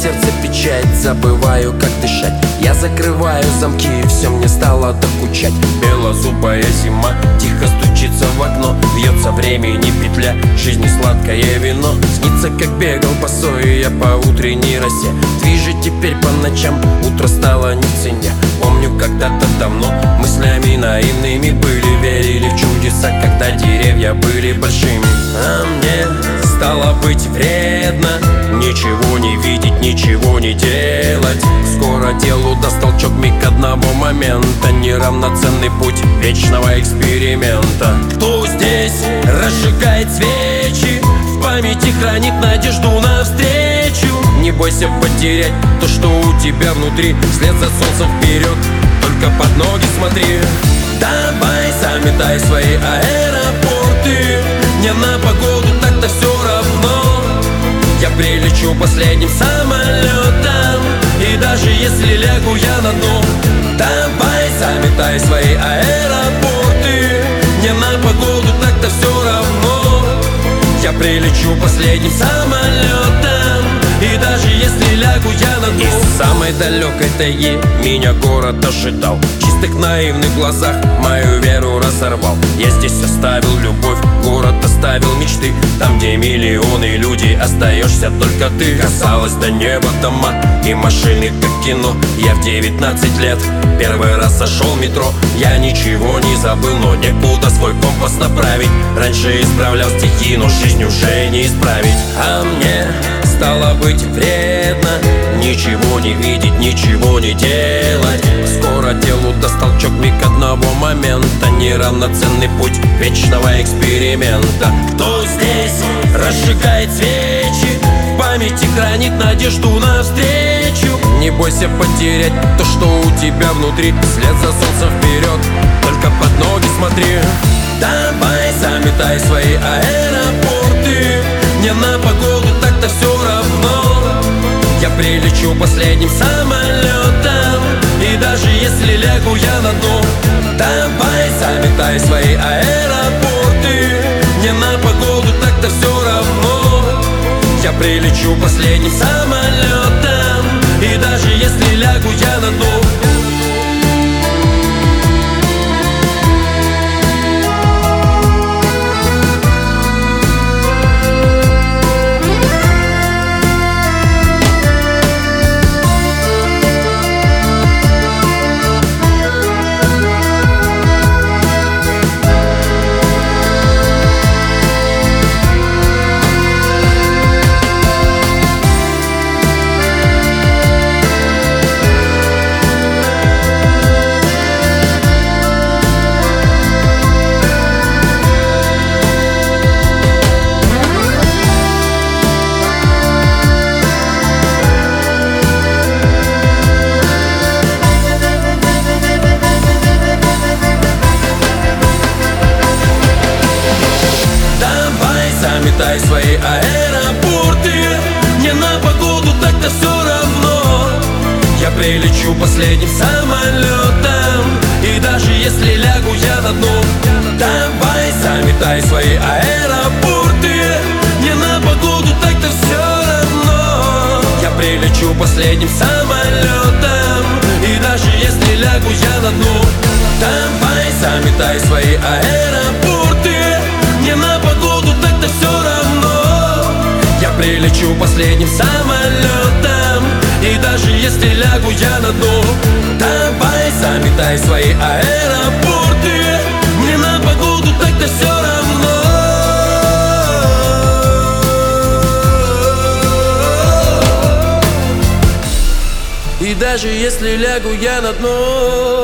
сердце печать, забываю, как дышать. Я закрываю замки, и все мне стало докучать. Белозубая зима тихо стучится в окно. Бьется времени петля, жизни сладкое вино. Снится, как бегал босой я по утренней росе. Движет теперь по ночам, утро стало не в цене. Помню, когда-то давно мыслями наивными были. Верили в чудеса, когда деревья были большими. А мне стало быть вредно ничего не видеть, ничего не делать. Скоро делу даст толчок миг одного момента. Неравноценный путь вечного эксперимента. Кто здесь разжигает свечи, в памяти хранит надежду навстречу? Не бойся потерять то, что у тебя внутри. Вслед за солнцем вперед, только под ноги смотри. Давай заметай свои аэропорты. Мне на погоду так-то все равно. Я прилечу последним самолетом, и даже если лягу я на дно. Давай заметай свои аэропорты. Мне на погоду так-то все равно. Я прилечу последним самолетом, и даже если лягу я на дно. Из самой далекой тайги меня город ожидал. В чистых наивных глазах мою веру разорвал. Я здесь оставил любовь, город оставил мечты. Там, где миллионы людей, остаешься только ты. Казалось, до неба дома и машины, как кино. Я в 19 лет первый раз сошел в метро. Я ничего не забыл, но некуда свой компас направить. Раньше исправлял стихи, но жизнь уже не исправить. А мне стало быть вредно ничего не видеть, ничего не делать. Скоро делу даст толчок миг одного момента. Неравноценный путь вечного эксперимента. Кто здесь разжигает свечи, в памяти хранит надежду навстречу? Не бойся потерять то, что у тебя внутри. Вслед за солнцем вперед, только под ноги смотри. Давай заметай свои аэропорты. Мне на погоду так-то все равно. Я прилечу последним самолетом, и даже если лягу я на дно. Давай заметай свои аэропорты. Мне на погоду так-то все равно. Я прилечу последним самолетом, и даже если лягу я на дно. Заметай свои аэропорты. Мне на погоду так-то все равно. Я прилечу последним самолетом, и даже если лягу я на дно. Давай заметай свои аэропорты. Мне на погоду так-то все равно. Я прилечу последним самолетом, и даже если лягу я на дно. Давай заметай свои аэропорты. Мне на погоду так-то все равно. Я прилечу последним самолетом, и даже если лягу я на дно. Давай заметай свои аэропорты. Мне на погоду так-то все равно. И даже если лягу я на дно.